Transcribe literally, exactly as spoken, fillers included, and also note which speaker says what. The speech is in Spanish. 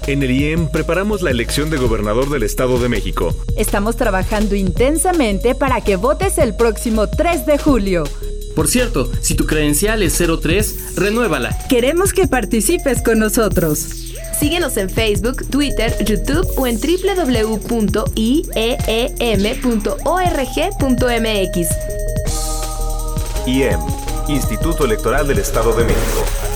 Speaker 1: En el I E M preparamos la elección de gobernador del Estado de México.
Speaker 2: Estamos trabajando intensamente para que votes el próximo tres de julio.
Speaker 3: Por cierto, si tu credencial es cero tres, renuévala.
Speaker 2: Queremos que participes con nosotros.
Speaker 4: Síguenos en Facebook, Twitter, YouTube o en doble u doble u doble u punto i e e m punto org punto m x.
Speaker 1: I E M, Instituto Electoral del Estado de México.